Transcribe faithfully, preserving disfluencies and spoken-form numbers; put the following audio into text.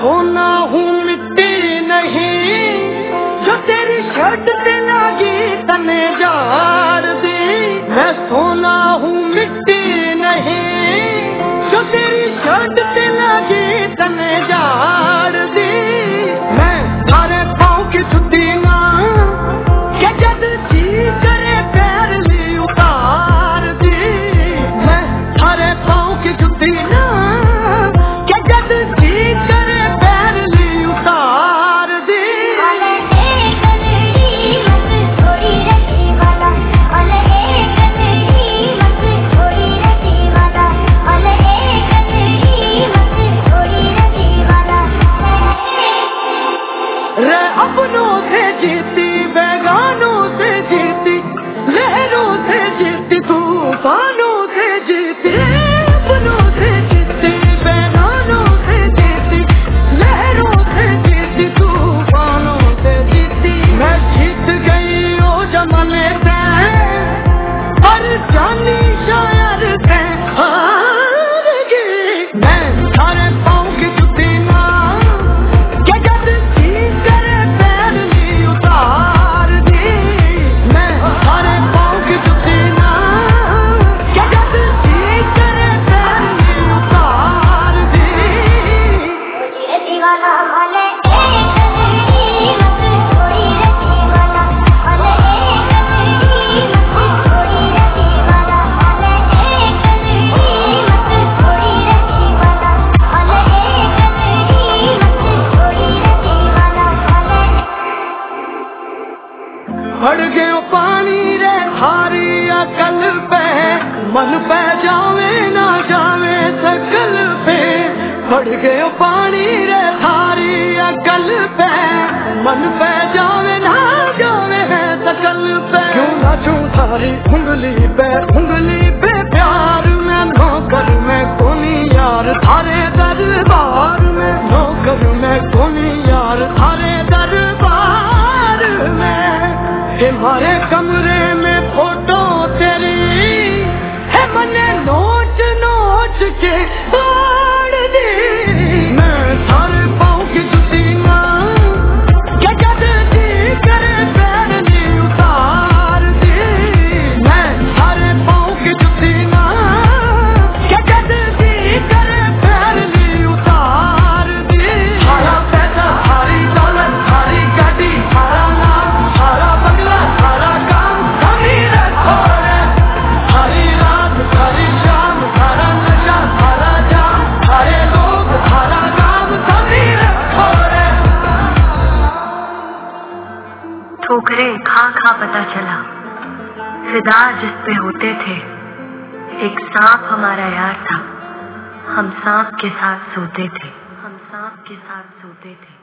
सोना हूँ मिट्टी नहीं, जो तेरी शर्ट पे लगी तने जार दी। मैं सोना हूँ मिट्टी नहीं, जो तेरी शर्ट पे लगी तने जार दी। मैं थारे पाँव की जुती ना के जद जी करे पैर ली उतार दी। मैं थारे पाँव की जुती ना के जद जी करे पैर ली उतार दी। रे अपनों से जीती बेगानों से जीती, लहरों से जीती तूफानों से जीती। अपनों से जीती बेगानों से जीती, लहरों से जीती तूफानों से जीती। मैं जीत गई ओ जमाने से, पर जानी शायर से हार गई। मैं सारे पाँव की जुती ना के जद जी करे पैर ली उतार दी। मैं सारे पाँव की जुती ना के जद जी करे पैर ली उतार दी। बढ़ गयो पानी रे थारी अकल पे, मन पे जावे ना जावे सकल पे। बढ़ गयो पानी रे थारी अकल पे, मन पे जावे ना जावे सकल पे। क्यों नाचूं थारी उंगली पे उंगली पे प्यार में, नौकर में कोनी यार थारे दरबार में। नौकर में कोनी यार थारे दरबार में। हमारे कमरे में फोटो तेरी है, मने नोच नोच के फाड़ दी। मैं थारे पाँव की जुती ना के जद जी करे पैर ली उतार दी। मैं थारे पाँव की जुती ना के जद जी करे पैर ली उतार दी। थारा पैसा थारी दौलत थारी गाड़ी थारा नाम थारा बंगला थारा काम थमी रखो रे। थारी रात थारी शाम थारा नशा थारा जाम, थारे लोग थारा काम थमी रखो रे। ठोकरे खा खा पता चला, फिदा जिस पे होते थे। एक सांप हमारा यार था, हम सांप के साथ सोते थे। हम सांप के साथ सोते थे।